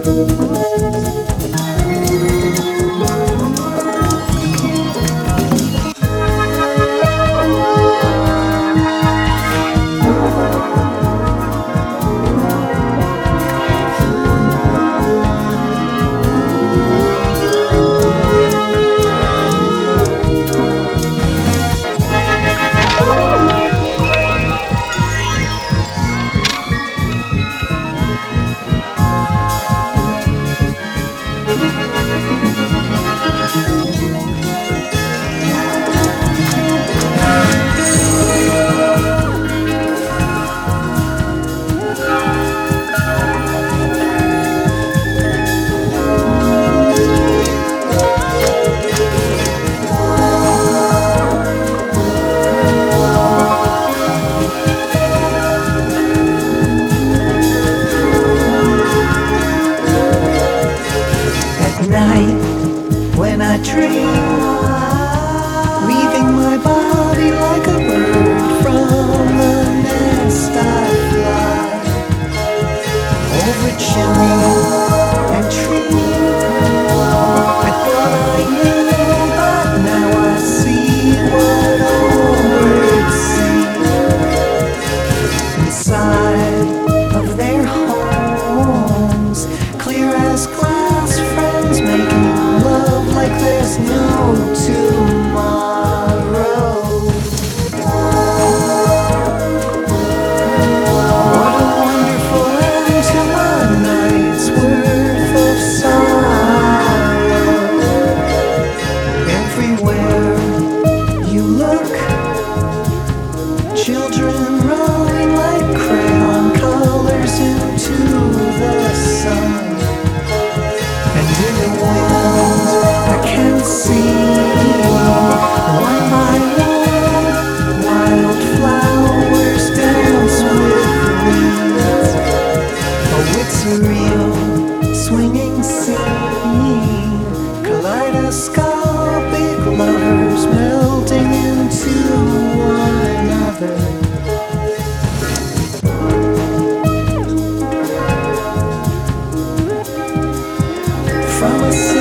Night when I dream, leaving my body like a bird from the nest I fly over chimney and tree. I thought I knew, but now I see what all birds see inside of their homes, clear as glass, friends making love like there's no tomorrow. What a wonderful end to a night's worth of sorrow. Everywhere you look, children rolling like crayon colors into the sun. And in the wind I can see, one by one, wildflowers dance with weeds. Oh, it's a real swinging scene, kaleidoscopic lovers melting into one another. From a